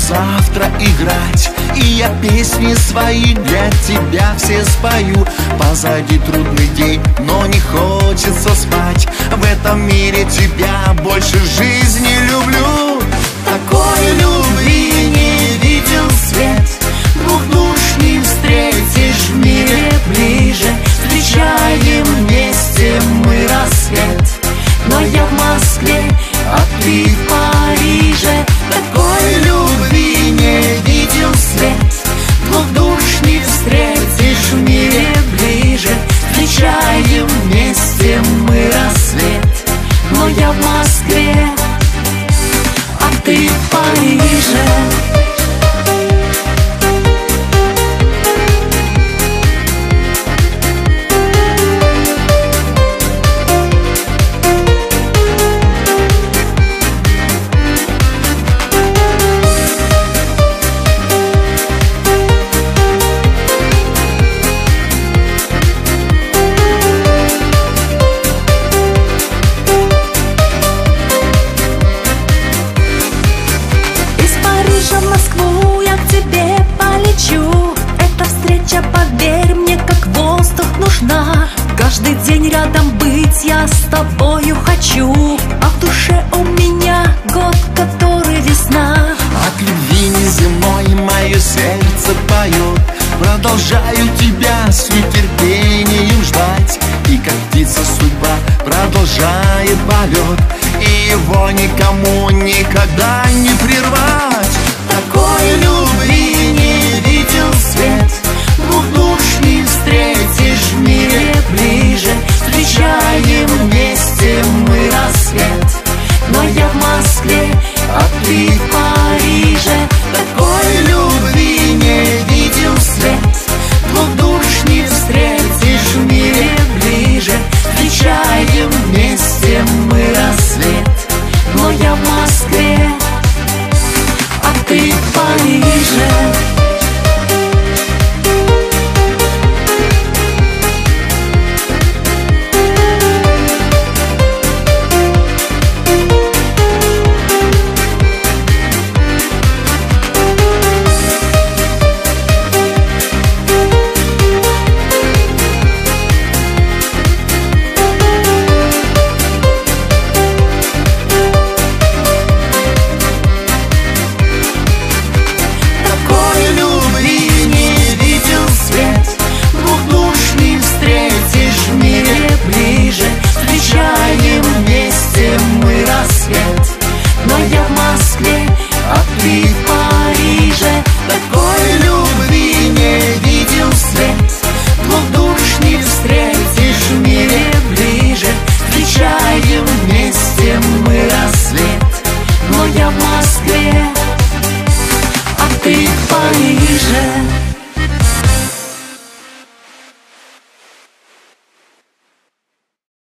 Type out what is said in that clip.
завтра играть, и я песни свои для тебя все спою. Позади трудный день, но не хочется спать. В этом мире тебя больше жизни люблю. Такой любви не видел свет, двух душ не встретишь в мире ближе. Встречаем вместе мы рассвет, но я в Москве, а ты в Париже. Такой любви не видел свет, двух душ не встретишь в мире ближе. Встречаем вместе мы рассвет, но я в Москве, а ты в Париже. В Москву я к тебе полечу. Эта встреча, поверь мне, как воздух нужна. Каждый день рядом быть я с тобою хочу. А в душе у меня год, который весна. От любви неземной мое сердце поет. Продолжаю тебя с нетерпением ждать. И как птица судьба продолжает полет, и его никому никогда не прервать. Такой любви